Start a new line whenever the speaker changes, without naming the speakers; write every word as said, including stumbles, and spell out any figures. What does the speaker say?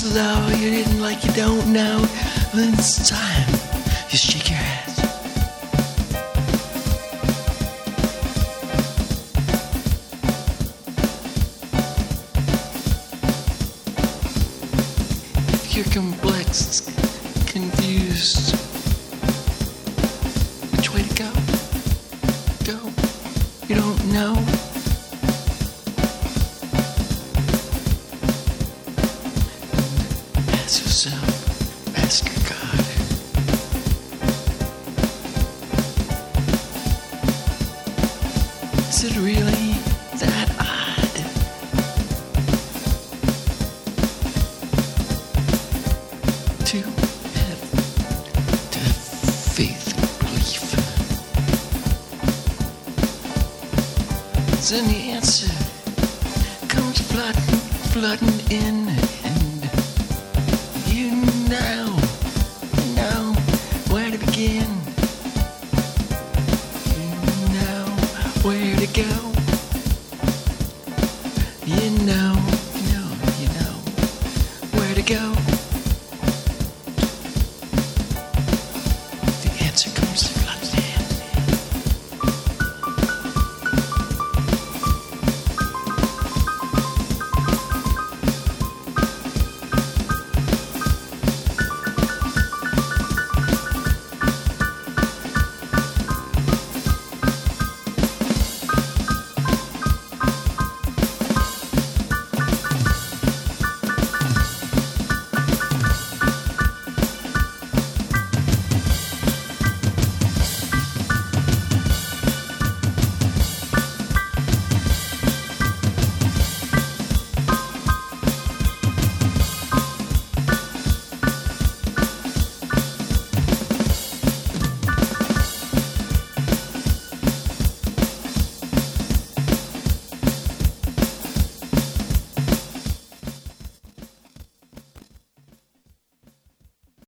though you didn't like you don't know, then it's time you shake your ass. If you're complex, confused, which way to go? Go. You don't know. Ask yourself, ask your God. Is it really that odd to have, to have faith and belief? Then the answer comes flooding, flooding in, and you know, you know where to begin. You know where to go. You know.